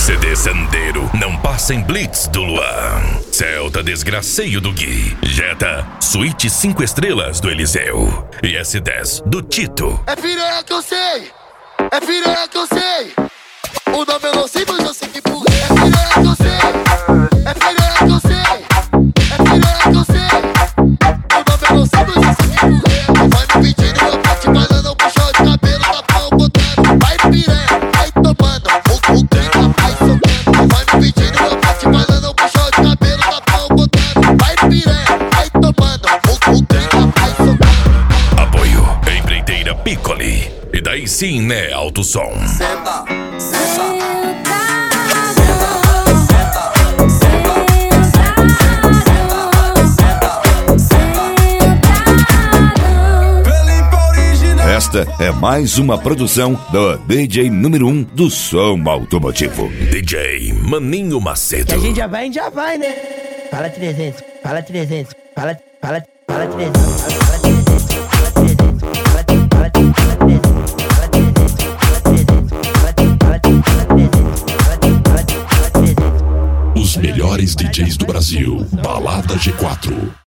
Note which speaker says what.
Speaker 1: CD Sandeiro não passa em blitz do Luan. Celta Desgraceio do Gui. Jetta Suíte 5 estrelas do Eliseu. E S10 do Tito.
Speaker 2: É piranha que eu sei, é piranha que eu sei. O nome eu não sei, mas eu sei que burro. É piranha que eu sei, é piranha que eu sei, é piranha que eu sei. O nome eu não sei, mas eu sei que burro. Vai me pedindo meu pote, banana, puxão de cabelo, tá pau botando. Vai piranha, vai tomando, o clica vai soltando. Vai me pedindo meu pote, banana, puxão de cabelo, tá pau botando. Vai piranha, vai tomando, o clica vai soltando.
Speaker 1: Apoio Empreiteira Piccoli. E daí sim, né, Alto Som.
Speaker 2: Senta, senta.
Speaker 3: Esta é mais uma produção do DJ número 1 do som automotivo.
Speaker 1: DJ Maninho Macedo.
Speaker 4: E a gente já vai, né? Fala 300, fala 300, fala 300, fala 300, fala 300, fala 300, fala 300, fala 300.
Speaker 1: Os melhores DJs do Brasil. Balada G4.